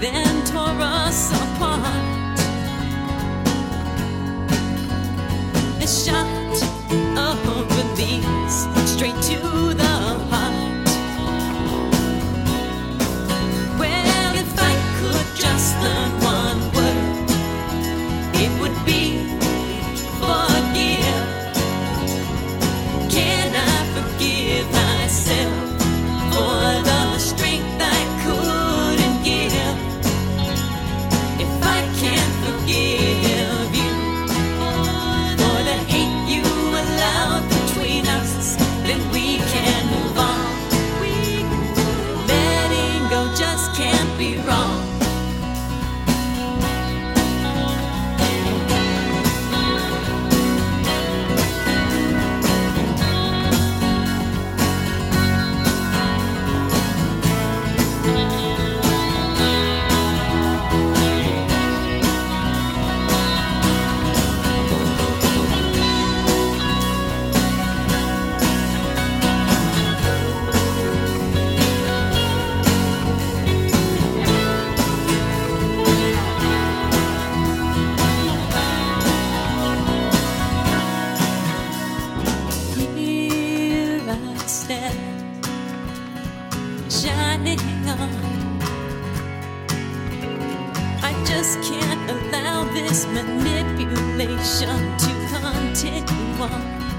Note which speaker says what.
Speaker 1: then tore us apart. A shot of release straight to the heart. Well, if I could just learn one word, it would be forgive. Can I forgive myself for the strength I couldn't give? If I can't forgive you for the hate you allowed between us, then we can move on. Letting go just can't be wrong. Shining on, I just can't allow this manipulation to continue on.